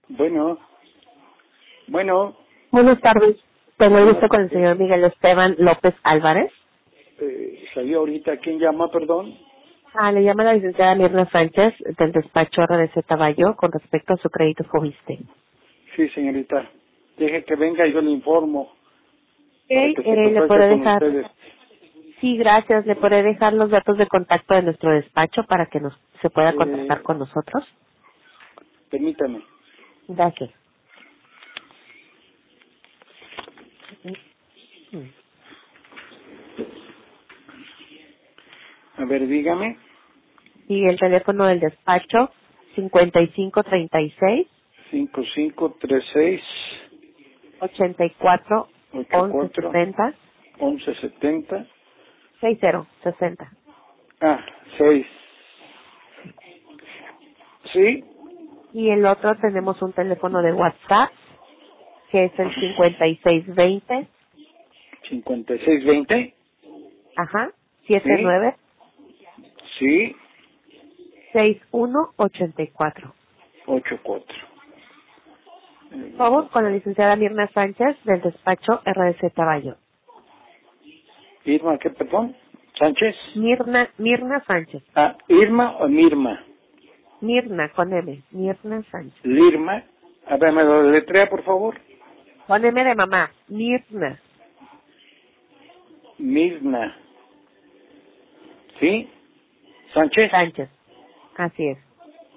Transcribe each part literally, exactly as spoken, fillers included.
Bueno, bueno, Buenas tardes. Tengo el gusto buenas con el tardes. señor Miguel Esteban López Álvarez. Eh, salió ahorita. ¿Quién llama, perdón? Ah, le llama la licenciada Mirna Sánchez del despacho R D Z Bayo con respecto a su crédito Fobiste. Sí, señorita. Deje que venga y yo le informo Ok, para que se eh, le contacte puede con dejar, ustedes. sí, gracias, le puede dejar los datos de contacto de nuestro despacho para que nos se pueda contactar Eh, con nosotros. permítame. Gracias. A ver, dígame. Y el teléfono del despacho cincuenta y cinco treinta y seis cinco cinco tres seis ochenta y cuatro ocho once cuatro sesenta once setenta. sesenta sesenta. Ah, seis. Sí. Y el otro tenemos un teléfono de WhatsApp que es el cincuenta y seis veinte, cincuenta y seis veinte. ajá, siete Sí. nueve Sí. seis uno ocho cuatro. ocho cuatro. Por favor, con la licenciada Mirna Sánchez del despacho R D Z Bayo. Irma, ¿qué, perdón? ¿Sánchez? Mirna, Mirna Sánchez. Ah, Irma o Mirma. Mirna, con M. Mirna Sánchez. Lirma. A ver, ¿me lo deletrea, por favor? Con M de mamá. Mirna Mirna. ¿Sí? ¿Sánchez? Sánchez. Así es.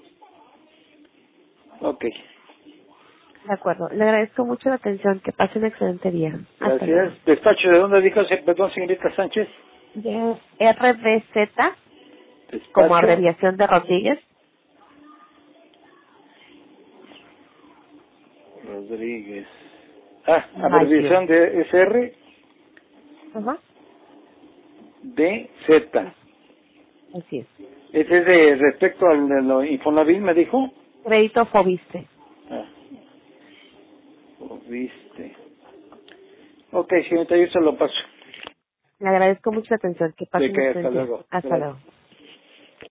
Ok. De acuerdo. Le agradezco mucho la atención. Que pase un excelente día. Hasta luego. Gracias. ¿Despacho de dónde dijo, se- perdón, señorita Sánchez? De R D Z, como Despacho abreviación de Rodríguez. Rodríguez. Ah, Bayo. abreviación de S R Ajá. D Z. Así es. ¿Ese es de respecto al de lo Infonavit, me dijo? Crédito Fobiste. Ah, lo viste. Ok, señorita, yo se lo paso. Le agradezco mucho la atención. Que pase De un que hasta excelente día. luego. Hasta Gracias. luego.